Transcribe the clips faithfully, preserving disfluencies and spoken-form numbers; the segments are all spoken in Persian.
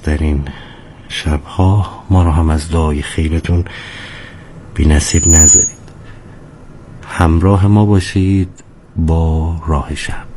در این شبها ما رو هم از دعای خیرتون بی نصیب نذارید. همراه ما باشید با راه شب.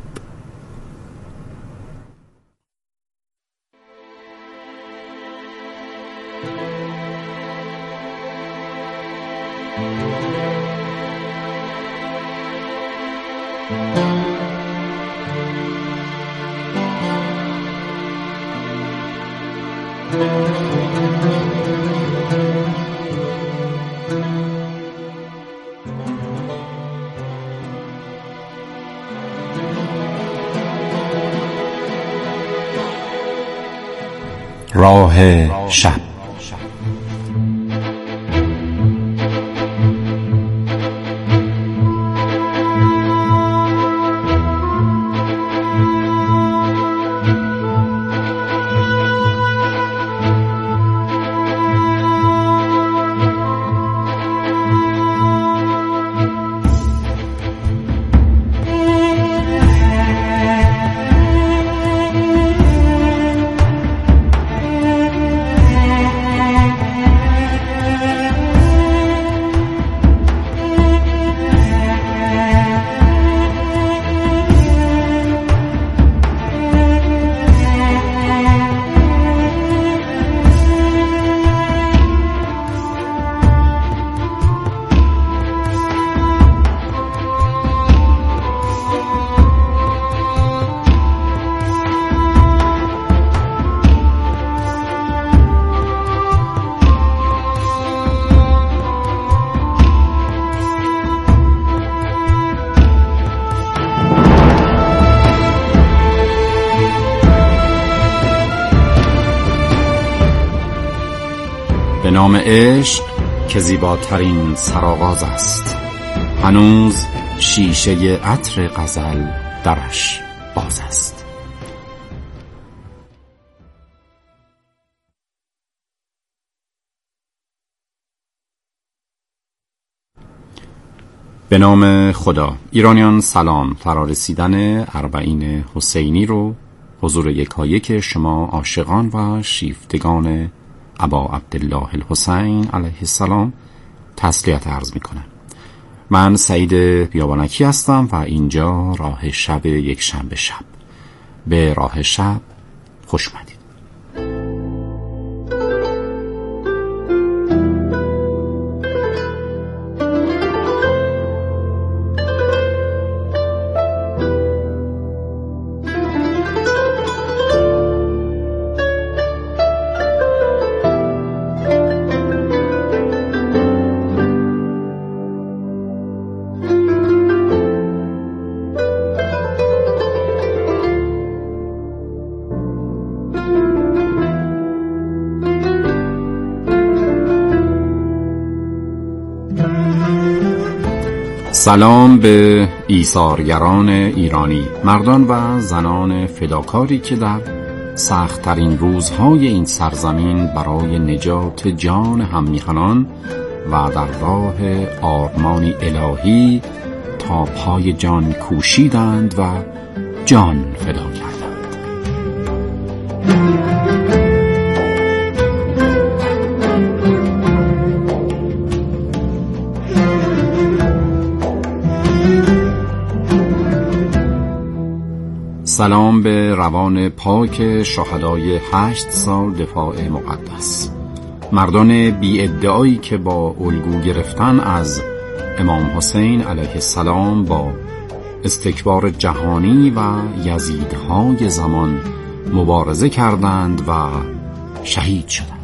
راه شب. به نام عشق که زیباترین سرآغاز است، هنوز شیشه عطر غزل درش باز است. به نام خدا. ایرانیان سلام. فرارسیدن اربعین حسینی رو حضور یکایک شما عاشقان و شیفتگان ابا عبدالله الحسین علیه السلام تسلیت عرض می کنم. من سعید بیابانکی هستم و اینجا راه شب یک شنبه شب. به راه شب خوش اومدید. سلام به ایثارگران ایرانی، مردان و زنان فداکاری که در سخت‌ترین روزهای این سرزمین برای نجات جان هممیهنان و در راه آرمانی الهی تا پای جان کوشیدند و جان فدا کردند. سلام به روان پاک شهدای هشت سال دفاع مقدس، مردان بی ادعایی که با الگو گرفتن از امام حسین علیه السلام با استکبار جهانی و یزیدهای زمان مبارزه کردند و شهید شدند.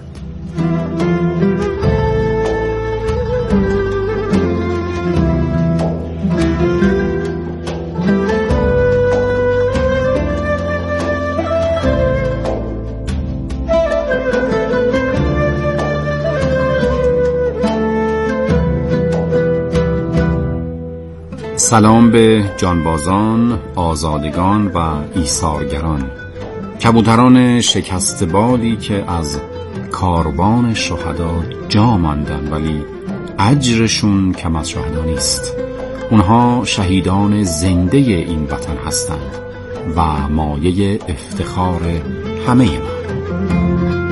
سلام به جانبازان، آزادگان و ایثارگران، کبوتران شکست بالی که از کاروان شهدا جا ماندن ولی اجرشون کم از شهدا نیست. اونها شهیدان زنده این وطن هستند و مایه افتخار همه ما.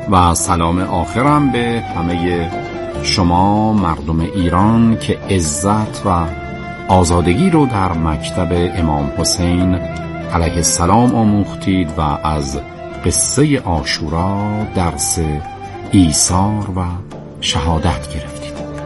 و سلام آخرم به همه شما مردم ایران که عزت و آزادگی رو در مکتب امام حسین علیه السلام آموختید و از قصه عاشورا درس ایثار و شهادت گرفتید.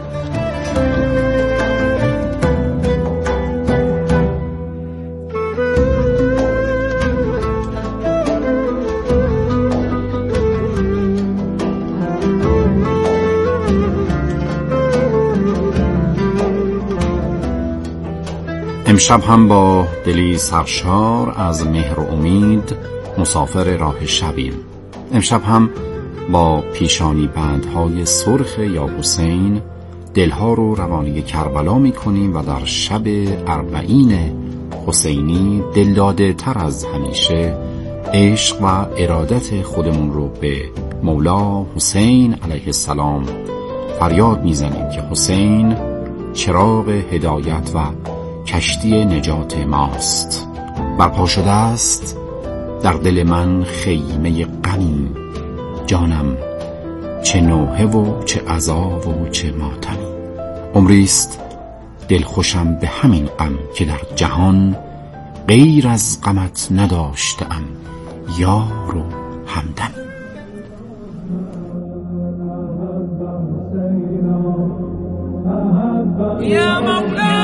امشب هم با دلی سرشار از مهر و امید مسافر راه شبیم. امشب هم با پیشانی بندهای سرخ یا حسین دلها رو روانه کربلا می کنیم و در شب اربعین حسینی دلداده تر از همیشه عشق و ارادت خودمون رو به مولا حسین علیه السلام فریاد می زنیم که حسین چراغ هدایت و کشتی نجات ماست. برپا شده است در دل من خیمه غمی، جانم چه نوحه و چه عذاب و چه ماتمی. عمریست دلخوشم به همین غم که در جهان غیر از غمت نداشتم یار و همدمی. یا مولا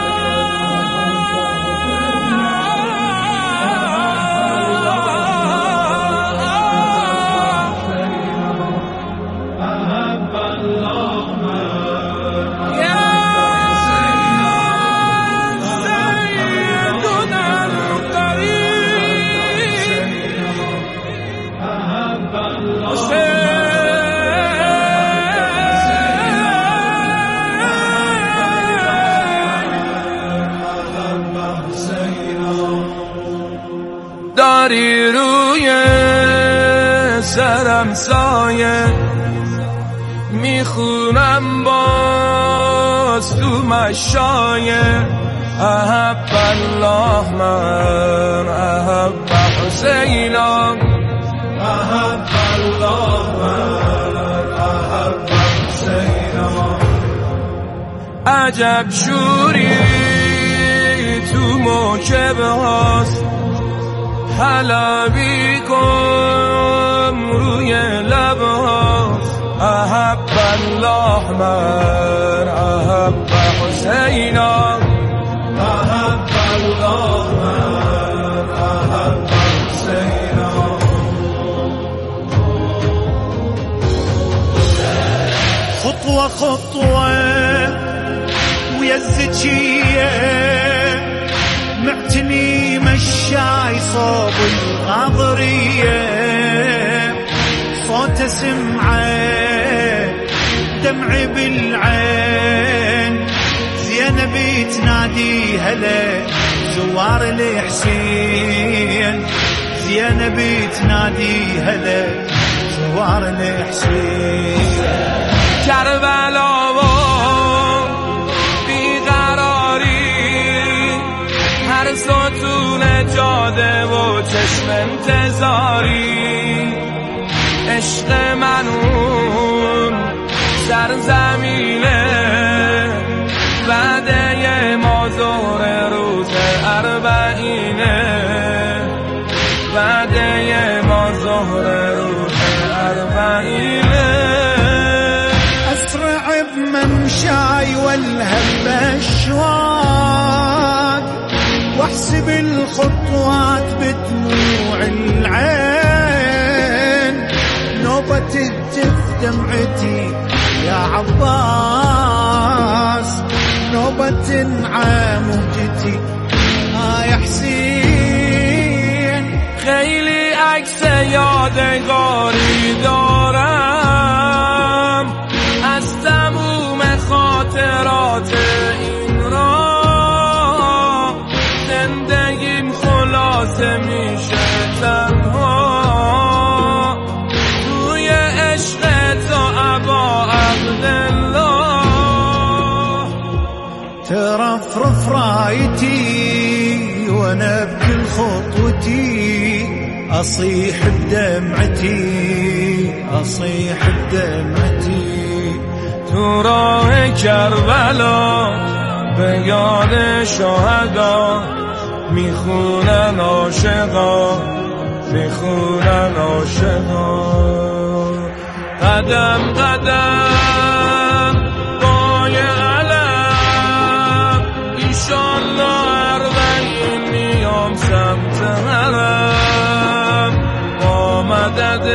داری روی سرم سایه، میخونم باز تو مشایه احب الله من احب حسینم، احب الله من احب حسینم. عجب شوری تو موکب هاست، حلبی کن روی لبهاست احب الله من احب حسینم، احب الله من احب حسینم. خطوة خطوة ويا الزكية معتني مشاي صوب الغاضرية، صوت سمعه دمعي بالعين، زينبي تنادي هلا زوار الحسين، زينبي تنادي هلا زوار الحسين. کربلا ستون جاده و چشم انتظاری، عشق منون سرزمینه وعده ما ظهر روز اربعینه، وعده ما ظهر روز اربعینه. اسرع بممشاي والهم الشواق، واحسب الخطوات بدموع العين، نوبة تهتف دمعتي يا عباس، نوبة تنعى مهجتي آه يا حسين. خیلی عکس یادگاری دارم از تموم خاطرات این را، زندگیم خلاصه میشه تنها توی عشق تو ابا عبدالله. ترفرف رايتي وانا بكل خطوتي اصيح بدمعتي، أصيح بدمعتي تو راه کربلا به یاد شهدا میخونن عاشقا میخونن عاشقا قدم قدم پای علم ایشالله اربعین میام سمت حرم با مدد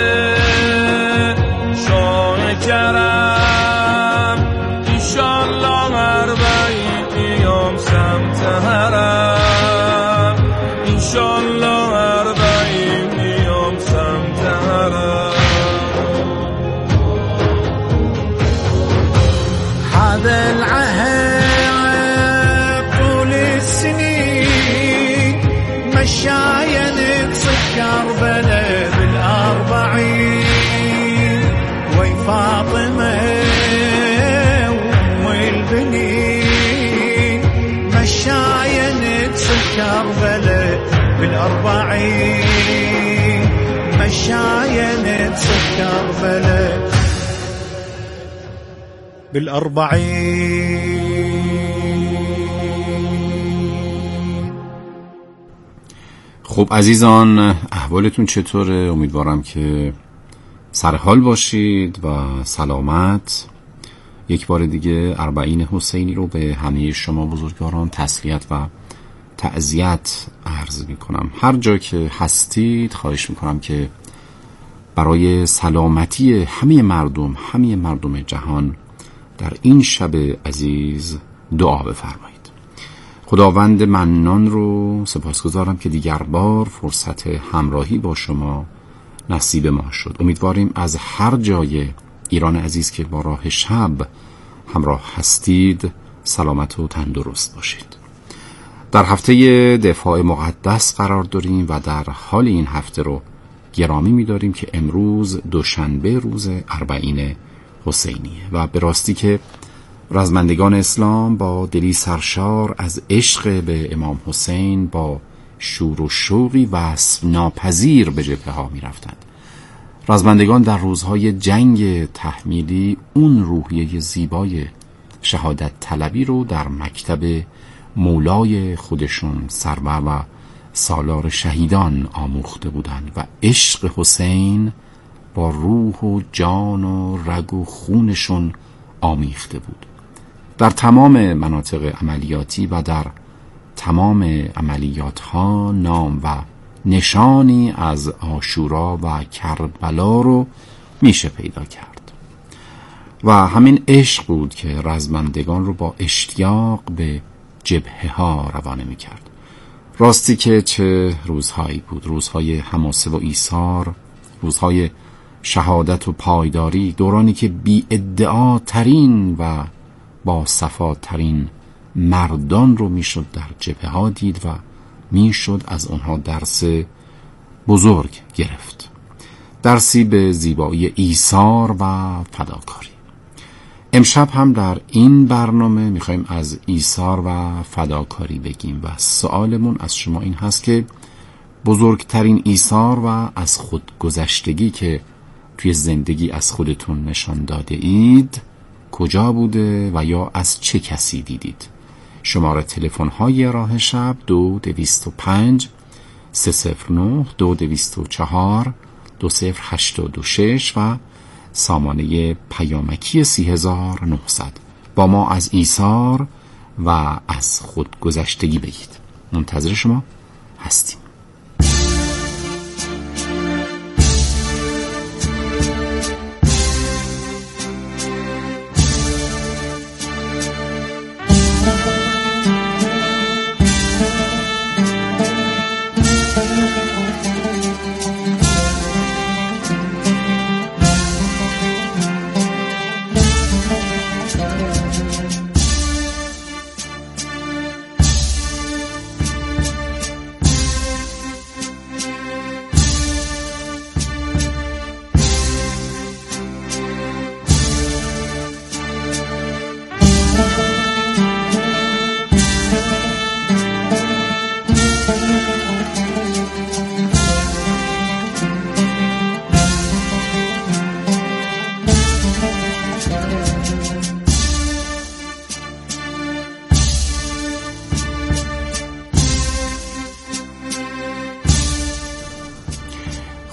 شاه کرم ایشالله اربعین میام سمت حرم ایشالله اربعین میام سمت حرم هذا العهد طول السنين مشايا نقصد كربلاء بالأربعين وي فاطمة أم البنين مشايا نقصد كربلاء بالأربعين مشايا نقصد كربلاء بالأربعين. خب عزیزان، احوالتون چطوره؟ امیدوارم که سر حال باشید و سلامت. یک بار دیگه اربعین حسینی رو به همه شما بزرگواران تسلیت و تعزیت عرض می کنم. هر جا که هستید خواهش می کنم که برای سلامتی همه مردم همه مردم جهان در این شب عزیز دعا بفرمایید. خداوند منان رو سپاسگزارم که دیگر بار فرصت همراهی با شما نصیب ما شد. امیدواریم از هر جای ایران عزیز که با راه شب همراه هستید سلامت و تندرست باشید. در هفته دفاع مقدس قرار داریم و در حال این هفته رو گرامی می‌داریم که امروز دوشنبه روز اربعین حسینیه و به راستی که رزمندگان اسلام با دلی سرشار از عشق به امام حسین با شور و شوقی وصف ناپذیر به جبهه ها می رفتند. رزمندگان در روزهای جنگ تحمیلی اون روحیه زیبای شهادت طلبی رو در مکتب مولای خودشون سرور و سالار شهیدان آموخته بودند و عشق حسین با روح و جان و رگ و خونشون آمیخته بود. در تمام مناطق عملیاتی و در تمام عملیات ها نام و نشانی از عاشورا و کربلا رو میشه پیدا کرد و همین عشق بود که رزمندگان رو با اشتیاق به جبهه ها روانه میکرد. راستی که چه روزهایی بود، روزهای حماسه و ایثار، روزهای شهادت و پایداری، دورانی که بی ادعا ترین و با صفا ترین مردان رو میشد در جبهه ها دید و میشد از اونها درس بزرگ گرفت، درسی به زیبایی ایثار و فداکاری. امشب هم در این برنامه میخوایم از ایثار و فداکاری بگیم و سوالمون از شما این هست که بزرگترین ایثار و از خودگذشتگی که توی زندگی از خودتون نشان داده اید کجا بوده و یا از چه کسی دیدید؟ شماره تلفن های راه شب دو دویست و پنج سه صفر نه دو دویست و چهار دو صفر هشتاد و شش و سامانه پیامکی سی هزار و نهصد. با ما از ایثار و از خودگذشتگی بگید. منتظر شما هستیم.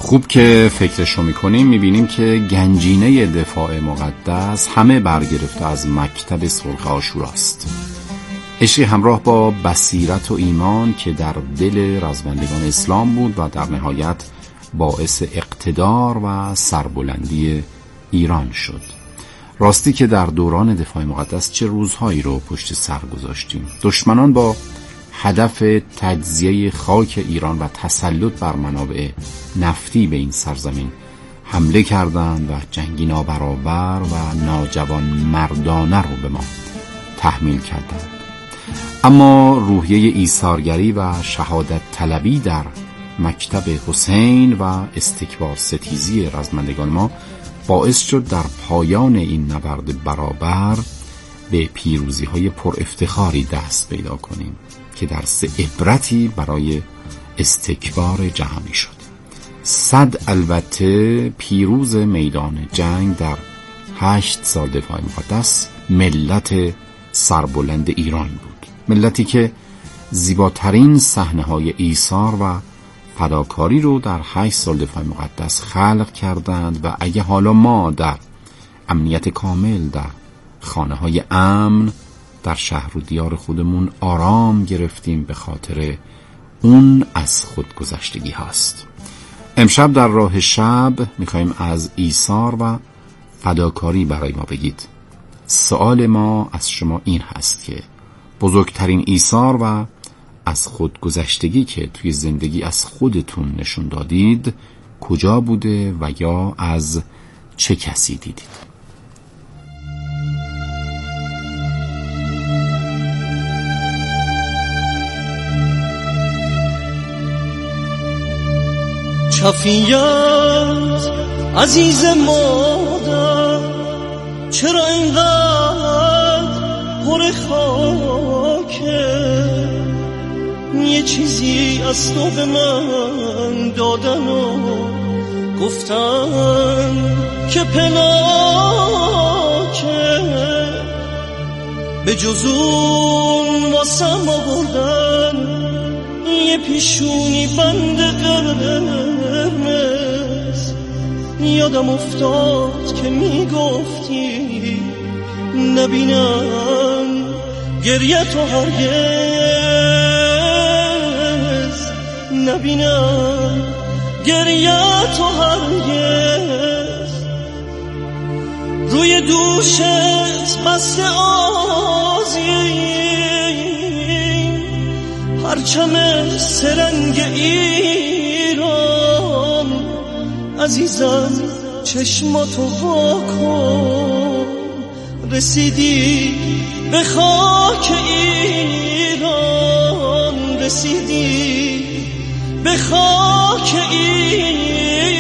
خوب که فکرشو میکنیم میبینیم که گنجینه دفاع مقدس همه برگرفته از مکتب صلح عاشوراست. عشقی همراه با بصیرت و ایمان که در دل رزمندگان اسلام بود و در نهایت باعث اقتدار و سربلندی ایران شد. راستی که در دوران دفاع مقدس چه روزهایی رو پشت سر گذاشتیم. دشمنان با هدف تجزیه خاک ایران و تسلط بر منابع نفتی به این سرزمین حمله کردند و جنگی نابرابر و ناجوان مردانه رو به ما تحمیل کردند. اما روحیه ایثارگری و شهادت طلبی در مکتب حسین و استکبار ستیزی رزمندگان ما باعث شد در پایان این نبرد برابر به پیروزی های پر افتخاری دست پیدا کنیم که درس عبرتی برای استکبار جهانی شد. صد البته پیروز میدان جنگ در هشت سال دفاع مقدس ملت سربلند ایران بود، ملتی که زیباترین صحنه‌های ایثار و فداکاری رو در هشت سال دفاع مقدس خلق کردند و اگه حالا ما در امنیت کامل در خانه‌های امن در شهر و دیار خودمون آرام گرفتیم به خاطر اون از خودگذشتگی هاست. امشب در راه شب میخوایم از ایثار و فداکاری برای ما بگید. سوال ما از شما این هست که بزرگترین ایثار و از خودگذشتگی که توی زندگی از خودتون نشون دادید کجا بوده و یا از چه کسی دیدید؟ شفیعت عزیز مادر چرا اینقدر پر خاکه؟ یه چیزی از تو به من دادن و گفتن که پناکه، به جز اون واسم آوردن یه پیشونی بند قرمز. یادم افتاد که میگفتی نبینم گریه تو هرگز، نبینم گریه تو هرگز. روی دوشت بسته آزی پرچم سرنگ ایران، عزیزم چشماتو واکن رسیدی به خاک ایران، رسیدی به خاک ایران.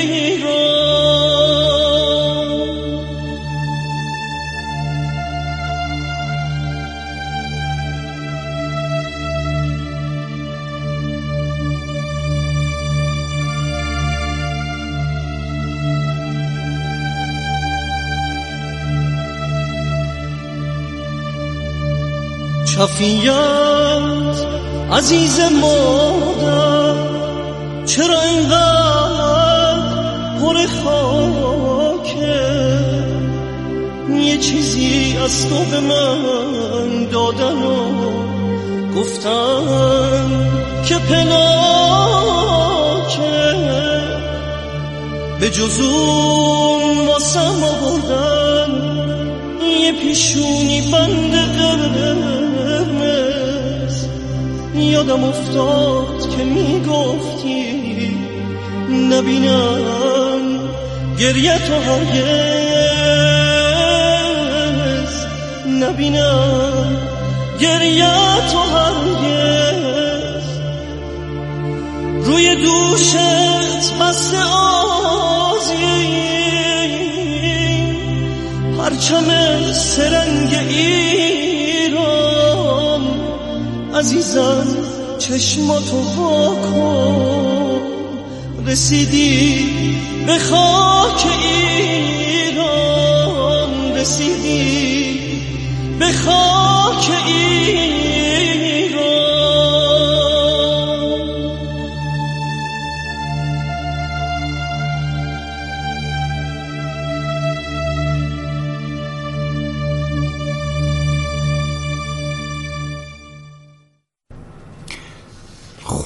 شفیعت عزیز مادر چرا اینقدر پر خاکه؟ یه چیزی از تو به من دادن و گفتن که پناکه، به جز اون واسم آوردن یه پیشونی بند قرمز. یادم افتاد که میگفتی نبینم گریه تو هرگز، نبینم گریه تو هرگز. روی دوشت بسته آزی پرچم سرنگ ایران، عزیزم چشماتو واکن رسیدی به خاک ایران، رسیدی به خاک ایران.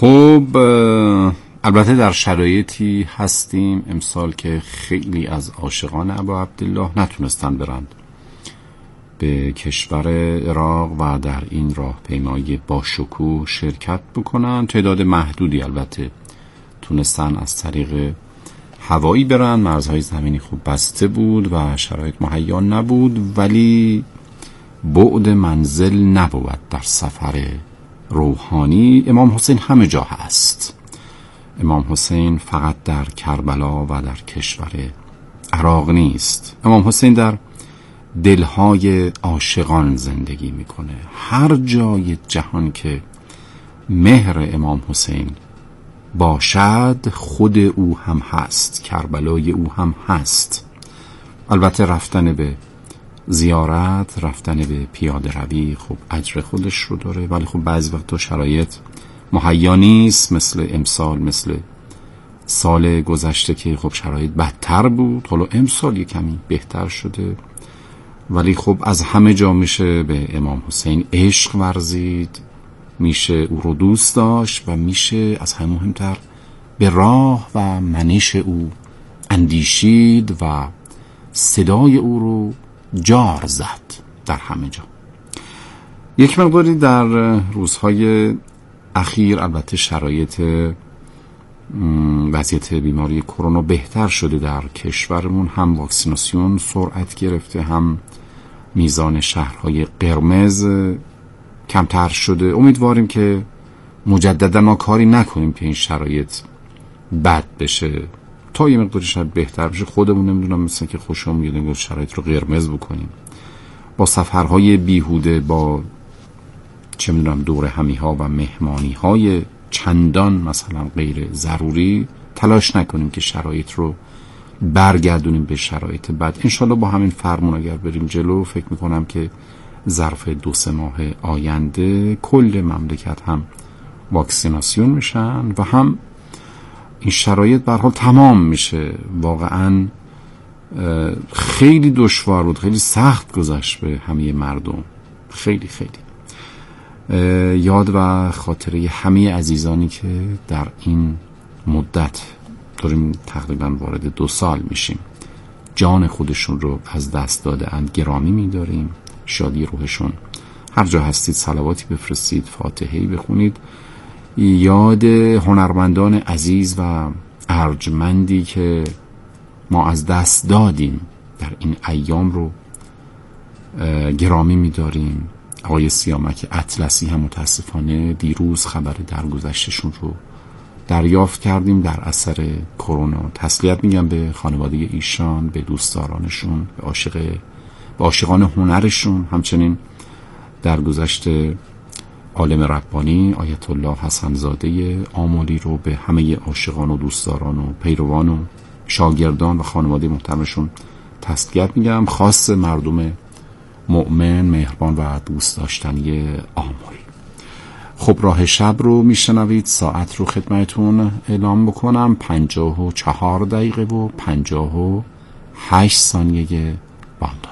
خب البته در شرایطی هستیم امسال که خیلی از عاشقان ابا عبدالله نتونستن برند به کشور عراق و در این راهپیمایی با شکوه شرکت بکنن. تعداد محدودی البته تونستن از طریق هوایی برن، مرزهای زمینی خوب بسته بود و شرایط مهیا نبود، ولی بعد منزل نبود در سفر روحانی. امام حسین همه جا هست. امام حسین فقط در کربلا و در کشور عراق نیست. امام حسین در دلهای عاشقان زندگی میکنه. هر جای جهان که مهر امام حسین باشد خود او هم هست، کربلای او هم هست. البته رفتن به زیارت، رفتن به پیاده روی خب اجر خودش رو داره، ولی خب بعضی وقتا شرایط مهیا نیست، مثل امسال، مثل سال گذشته که خب شرایط بدتر بود. حالا امسال یه کمی بهتر شده، ولی خب از همه جا میشه به امام حسین عشق ورزید، میشه او رو دوست داشت و میشه از همه مهمتر به راه و منش او اندیشید و صدای او رو جار زد در همه جا. یک مقداری در روزهای اخیر البته شرایط وضعیت بیماری کرونا بهتر شده در کشورمون، هم واکسیناسیون سرعت گرفته، هم میزان شهرهای قرمز کمتر شده. امیدواریم که مجددا ما کاری نکنیم که این شرایط بد بشه، تا یه مقداری شاید بهتر بشه. خودمون نمیدونم مثلا که خوشم میاد شرایط رو قرمز بکنیم، با سفرهای بیهوده، با چه میدونم دوره همی ها و مهمانی های چندان مثلا غیر ضروری تلاش نکنیم که شرایط رو برگردونیم به شرایط بد. انشالله با همین فرمون اگر بریم جلو، فکر میکنم که ظرف دو سه ماه آینده کل مملکت هم واکسیناسیون میشن و هم این شرایط به هر حال تمام میشه. واقعا خیلی دشوار بود، خیلی سخت گذشت به همه مردم، خیلی خیلی یاد و خاطره همه عزیزانی که در این مدت داریم تقریبا وارد دو سال میشیم جان خودشون رو از دست داده اند گرامی میداریم. شادی روحشون. هر جا هستید صلواتی بفرستید، فاتحه‌ای بخونید، یاد هنرمندان عزیز و ارجمندی که ما از دست دادیم در این ایام رو گرامی می‌داریم. آقای سیامک اطلسی هم متاسفانه دیروز خبر درگذشتشون رو دریافت کردیم در اثر کرونا. تسلیت میگم به خانواده ایشان، به دوستدارانشون، به عاشق به عاشقان هنرشون. همچنین درگذشت عالم ربانی آیت الله حسن زاده آملی رو به همه عاشقان و دوستداران و پیروان و شاگردان و خانواده محترمشون تسلیت میگم. خاص مردم مؤمن، مهربان و دوست داشتنی آمل. خب راه شب رو میشنوید. ساعت رو خدمتون اعلام بکنم، پنجاه و چهار دقیقه و پنجاه و هشت ثانیه بامداد.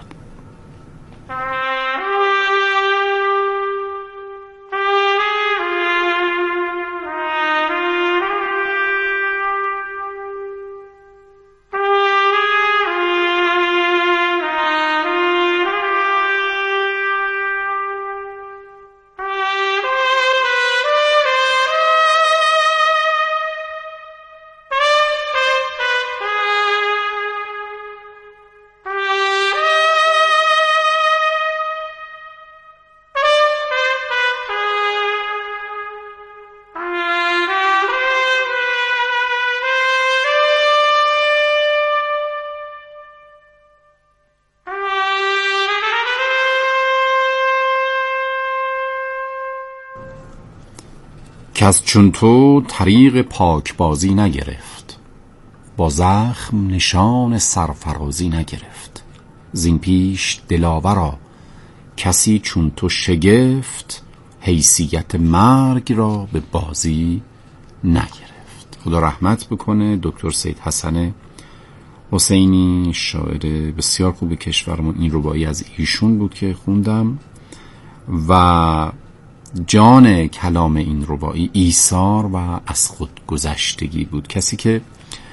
که از چون تو طریق پاکبازی نگرفت، با زخم نشان سرفرازی نگرفت. زین پیش دلاورا کسی چون تو شگفت، حیثیت مرگ را به بازی نگرفت. خدا رحمت بکنه دکتر سید حسن حسینی، شاعر بسیار خوب کشورمون. این رباعی از ایشون بود که خوندم و جان کلام این رباعی ایثار و از خود گذشتگی بود. کسی که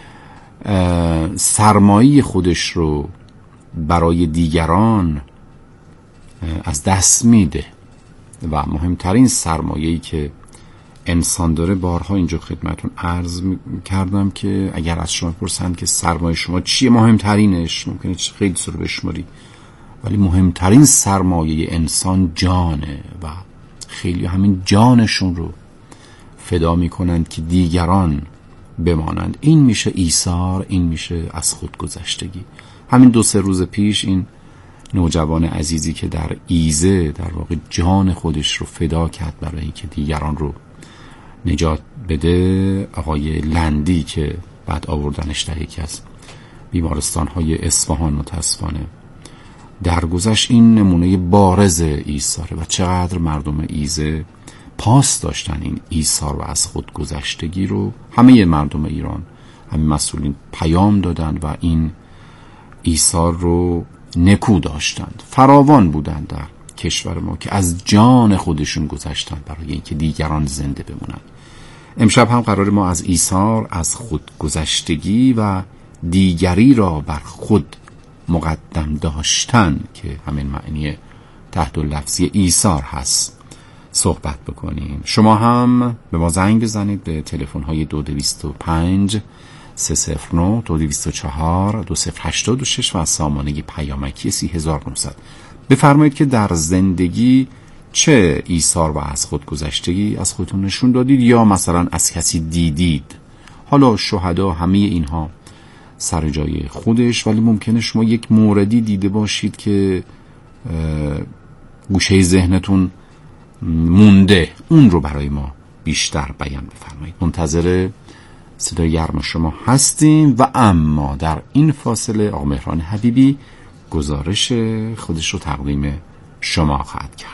سرمایه خودش رو برای دیگران از دست میده و مهمترین سرمایه‌ای که انسان داره، بارها اینجا خدمتون عرض کردم که اگر از شما پرسند که سرمایه شما چیه، مهمترینش ممکنه خیلی سر بشماری، ولی مهمترین سرمایه انسان جانه و خیلی همین جانشون رو فدا میکنند که دیگران بمانند. این میشه ایثار، این میشه از خود گذشتگی. همین دو سه روز پیش این نوجوان عزیزی که در ایزه در واقع جان خودش رو فدا کرد برای اینکه دیگران رو نجات بده، آقای لندی که بعد آوردنش در یکی از بیمارستان‌های اصفهان متاسفانه درگذشت، این نمونه بارز ایثاره و چقدر مردم ایزه پاس داشتن این ایثار و از خود گذشتگی رو. همه مردم ایران، همه مسئولین پیام دادن و این ایثار رو نکو داشتند. فراوان بودند در کشور ما که از جان خودشون گذشتند برای اینکه دیگران زنده بمونند. امشب هم قرار ما از ایثار، از خود گذشتگی و دیگری را بر خود مقدم داشتن که همین معنی تحت لفظی ایثار هست صحبت بکنیم. شما هم به ما زنگ بزنید به تلفن های دو دویست و پنج سه صفر نه دو دویست و چهار دو صفر هشتاد و شش و از سامانه پیامکی سی هزار و نهصد. بفرمایید که در زندگی چه ایثار و از خود گذشتگی از خودتون نشون دادید یا مثلا از کسی دیدید. حالا شهدا همه اینها سر جای خودش، ولی ممکنه شما یک موردی دیده باشید که گوشه ذهنتون مونده، اون رو برای ما بیشتر بیان بفرمایید. منتظر صدای گرم شما هستیم. و اما در این فاصله آقا مهران حبیبی گزارش خودش رو تقدیم شما خواهد کرد.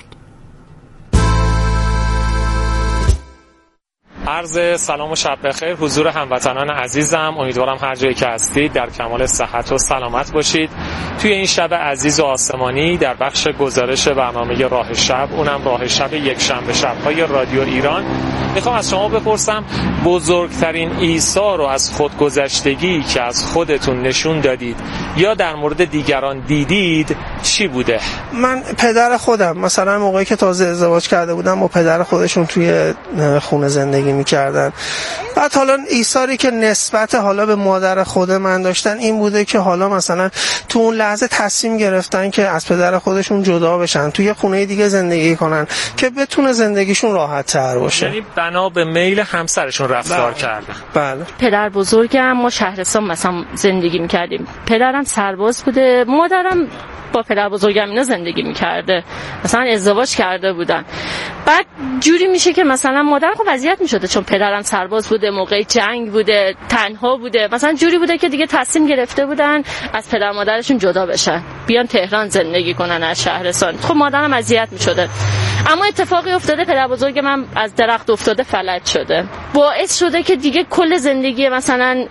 عرض سلام و شب بخیر حضور هموطنان عزیزم. امیدوارم هر جایی که هستید در کمال صحت و سلامت باشید. توی این شب عزیز و آسمانی در بخش گزارش برنامه راه شب، اونم راه شب یک شنبه شب‌های رادیو ایران، میخوام از شما بپرسم بزرگترین ایثار رو از خودگذشتگی که از خودتون نشون دادید یا در مورد دیگران دیدید چی بوده؟ من پدر خودم مثلا موقعی که تازه ازدواج کرده بودم با پدر خودشون توی خونه زندگی میکردن. بعد حالا ایثاری که نسبت حالا به مادر خود من داشتن این بوده که حالا مثلا تو اون لحظه تصمیم گرفتن که از پدر خودشون جدا بشن، توی خونه دیگه زندگی کنن که بتونه زندگیشون راحت تر باشه. یعنی بنا به میل همسرشون رفتار بله. کردن. بله. پدر بزرگم ما شهرستان مثلا زندگی میکردیم، پدرم سرباز بوده، مادرم با پدر بزرگم اینا زندگی میکرده، مثلا ازدواج کرده بودن. بعد جوری میشه که مثلا مادرم خب اذیت میشده چون پدرم سرباز بوده، موقع جنگ بوده، تنها بوده، مثلا جوری بوده که دیگه تصمیم گرفته بودن از پدر مادرشون جدا بشن، بیان تهران زندگی کنن از شهرستان. خب مادرم اذیت میشده. اما اتفاقی افتاده پدر بزرگ من از درخت افتاده فلج شده، باعث شده که دیگه کل زندگی مثلا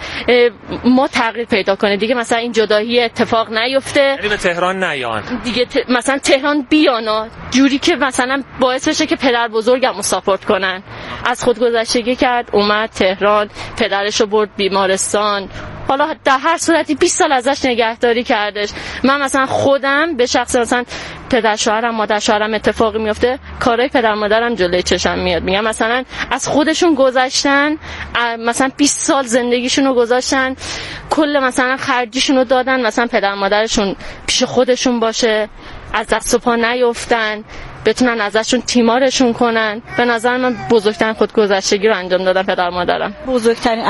ما تغییر پیدا کنه، دیگه مثلا این جدایی اتفاق نیفته، یعنی به تهران نیان دیگه ت... مثلا تهران بیانا، جوری که مثلا باعث بشه که پدر بزرگم رو ساپورت کنن. از خودگذشتگی کرد، اومد تهران، پدرش رو برد بیمارستان، حالا در هر صورتی بیست سال ازش نگهداری کردش. من مثلا خودم به شخص مثلا پدر شوهرم مادر شوهرم اتفاقی میفته، کارهای پدر مادرم جلوی چشم میاد، میگم مثلا از خودشون گذشتن، مثلا بیست سال زندگیشون رو گذاشتن، کل مثلا خرجیشون رو دادن، مثلا پدر مادرشون پیش خودشون باشه، از دست و پا نیفتن، بتونن ازشون تیمارشون کنن. به نظر من بزرگترین خودگذشتگی رو انجام دادن پدر مادرم. بزرگترین